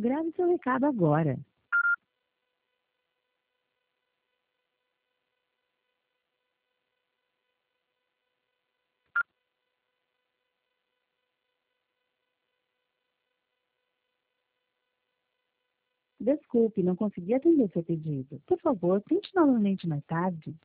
Grave seu recado agora. Desculpe, não consegui atender seu pedido. Por favor, tente novamente mais tarde.